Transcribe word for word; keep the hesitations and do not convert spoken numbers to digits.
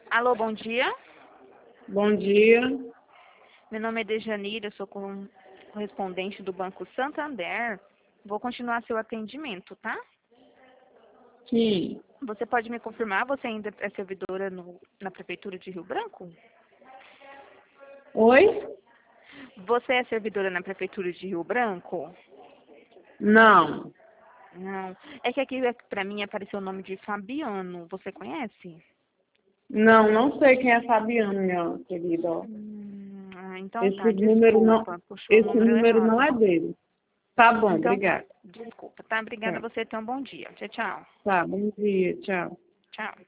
Alô, bom dia. Bom dia. Meu nome é Dejanira, eu sou correspondente do Banco Santander. Vou continuar seu atendimento, tá? Sim. Você pode me confirmar, você ainda é servidora no, na Prefeitura de Rio Branco? Oi? Você é servidora na Prefeitura de Rio Branco? Não. Não. É que aqui para mim apareceu o nome de Fabiano. Você conhece? Não, não sei quem é Fabiano, minha querida. Hum, ah, então Esse tá, número não, desculpa. Puxou o esse número número não errado. é dele. Tá bom, Então tá, obrigada. desculpa. Tá, obrigada a Tá, você, então bom dia. Tchau, tchau. tá, bom dia, tchau. Tchau.